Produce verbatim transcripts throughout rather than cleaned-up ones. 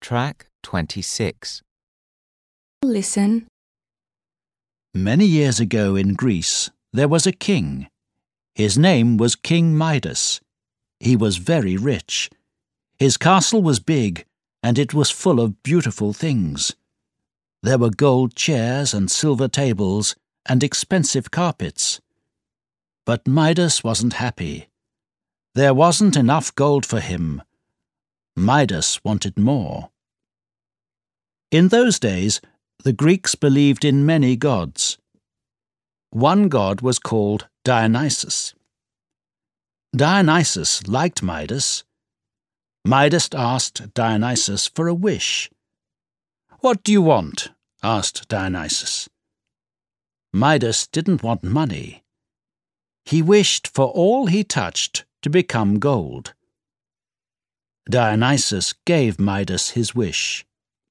Track twenty-six. Listen. Many years ago in Greece, there was a king. His name was King Midas. He was very rich. His castle was big, and it was full of beautiful things. There were gold chairs and silver tables and expensive carpets. But Midas wasn't happy. There wasn't enough gold for him. Midas wanted more. In those days, the Greeks believed in many gods. One god was called Dionysus. Dionysus liked Midas. Midas asked Dionysus for a wish. "What do you want?" asked Dionysus. Midas didn't want money. He wished for all he touched to become gold. Dionysus gave Midas his wish.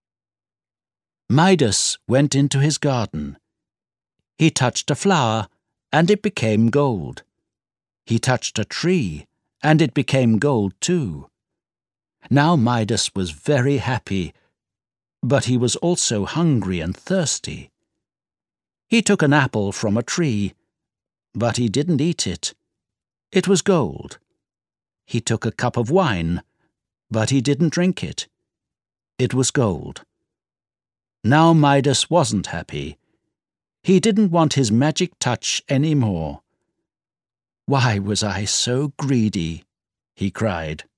Midas went into his garden. He touched a flower, and it became gold. He touched a tree, and it became gold too. Now Midas was very happy, but he was also hungry and thirsty. He took an apple from a tree, but he didn't eat it. It was gold. He took a cup of wine, but he didn't drink it. It was gold. Now Midas wasn't happy. He didn't want his magic touch any more. "Why was I so greedy?" he cried.